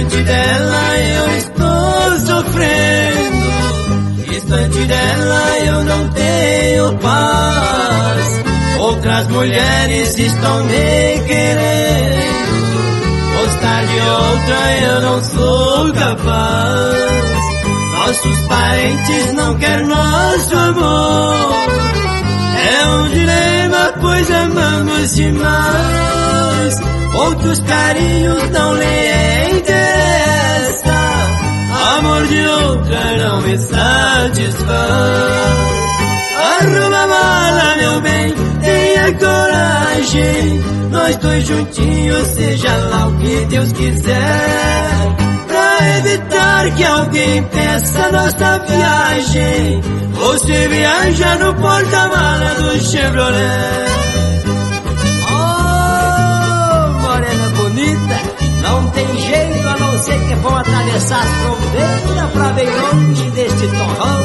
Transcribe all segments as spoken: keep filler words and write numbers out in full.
Distante dela eu estou sofrendo, distante dela eu não tenho paz. Outras mulheres estão me querendo, gostar de outra eu não sou capaz. Nossos parentes não querem nosso amor, é um dilema pois amamos demais. Outros carinhos não lhe interessa, amor de outra não me satisfaz. Arruma a mala, meu bem, tenha coragem, nós dois juntinhos, seja lá o que Deus quiser. Pra evitar que alguém peça nossa viagem, você viaja no porta-mala do Chevrolet. Não tem jeito a não ser que vão atravessar as fronteiras pra bem longe deste torrão.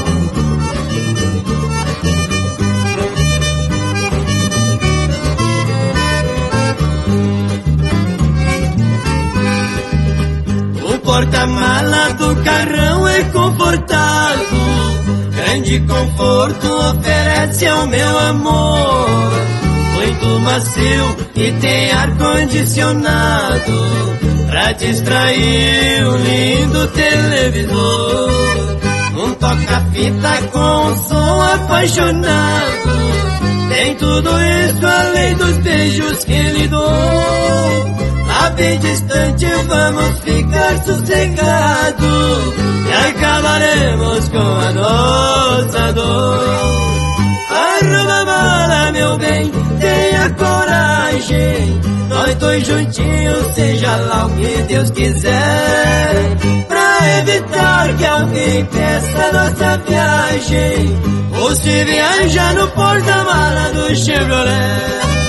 O porta-mala do carrão é confortável, grande conforto oferece ao meu amor. Muito macio e tem ar-condicionado pra distrair um lindo televisor. Um toca-fita com um som apaixonado, tem tudo isso além dos beijos que lhe dou. Lá bem distante vamos ficar sossegados e acabaremos com a nossa dor. Arruma a mala, meu bem, tenha coragem, nós dois juntinhos, seja lá o que Deus quiser. Pra evitar que alguém peça nossa viagem, você viaja no porta-mala do Chevrolet.